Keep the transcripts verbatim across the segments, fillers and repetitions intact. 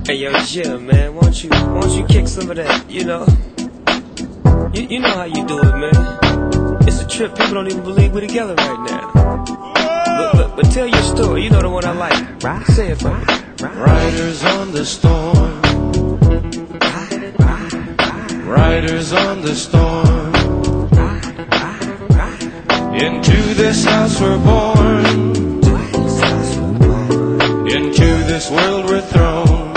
Hey yo, Jim, man, won't you, won't you kick some of that, you know? You, you know how you do it, man. It's a trip, people don't even believe we're together right now. But, but, but tell your story, you know the one I like. Right? Say it for me. Riders on the storm. Riders on the storm. Into this house we're born. Into this world we're thrown.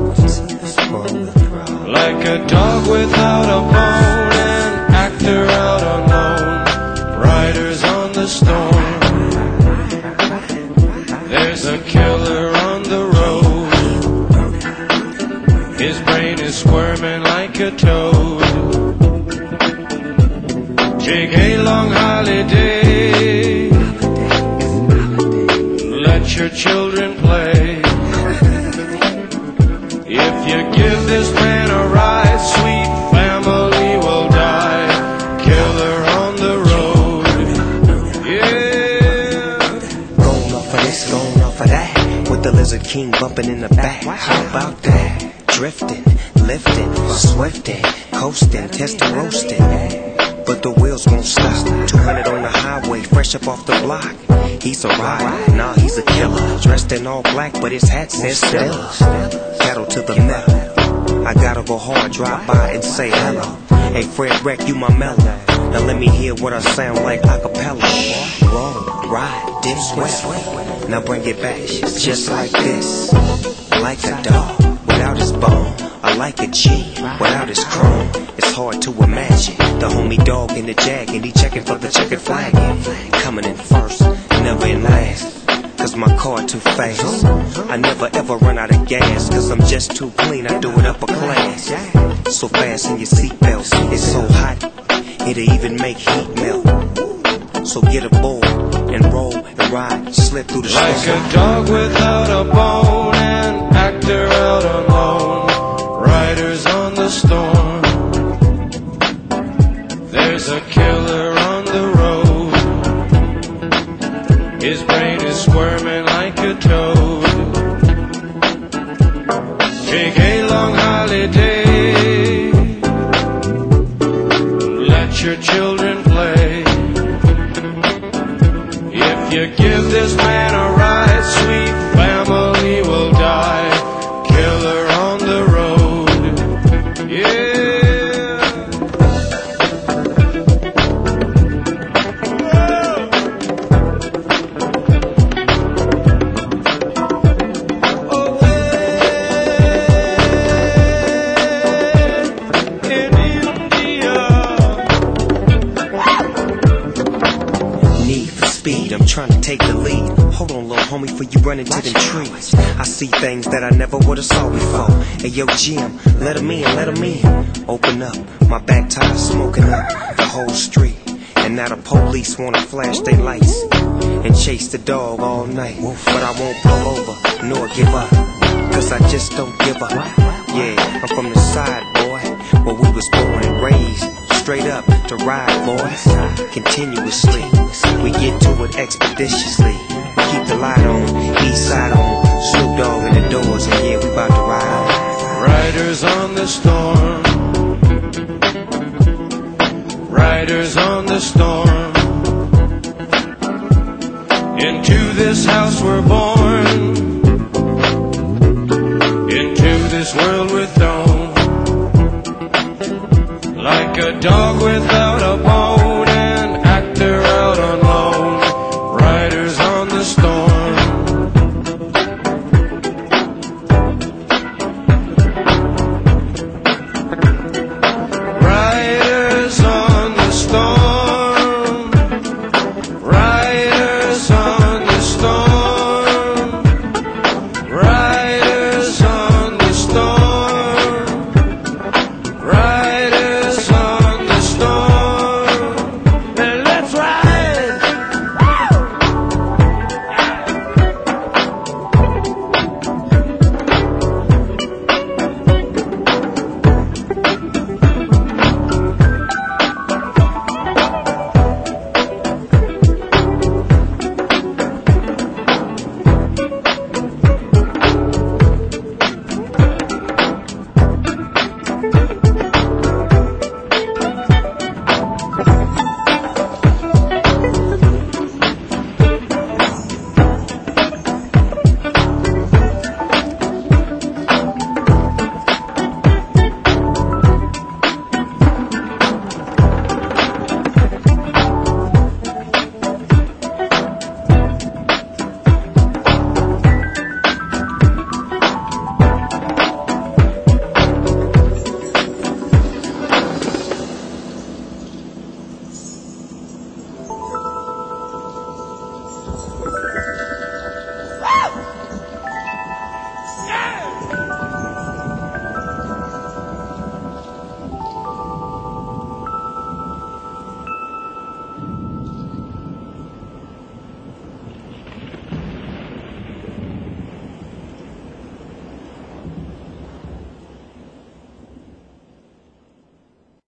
Like a dog without a bone, an actor out unknown. Riders on the storm. There's a killer on the road. His brain is squirming like a toad. Take a long holiday. Let your children play. If you give this man a ride, sweet family will die. Killer on the road. Yeah. Going off of this, going off of that. With the Lizard King bumping in the back. How about that? Drifting, lifting, swifting, coasting, testing, roasting. But the wheels won't stop. two hundred on the highway, fresh up off the block. He's a rider, nah, he's a killer. Dressed in all black, but his hat says Stella. Cattle to the metal. I gotta go hard, drive by and say hello. Hey, Fred Wreck, you my mellow. Now let me hear what I sound like a cappella. Roll, ride, dip, sweat. Now bring it back, just like this. Like a dog without his bone. I like a G without his chrome. It's hard to imagine the homie dog in the jag, and he checking for the checkered flag. Coming in first, never in last. Cause my car too fast. I never ever run out of gas. Cause I'm just too clean, I do it upper class. So fasten your seatbelts, it's so hot, it'll even make heat melt. So get aboard and roll and ride, slip through the storm. Like a dog without a bone, an actor out alone. Riders on the storm. There's a killer on the road. His brain is squirming like a toad. Take a long holiday. Let your children play. If you give this man a ride, sweet family will die. Killer on the road. Yeah. I'm trying to take the lead. Hold on, little homie, before you run into them trees. I see things that I never would've saw before. Hey, yo, Jim, let 'em in, let 'em in. Open up, my back tire smoking up the whole street. And now the police wanna flash their lights and chase the dog all night. But I won't pull over, nor give up, cause I just don't give up. Yeah, I'm from the side, boy, where we was born and raised. Straight up to ride, boys, continuously. We get to it expeditiously. We keep the light on, east side on, Snoop Dogg in the doors, and yeah, we about to ride. Riders on the storm. Riders on the storm. Into this house we're born. Into this world we're thrown. Like a dog with a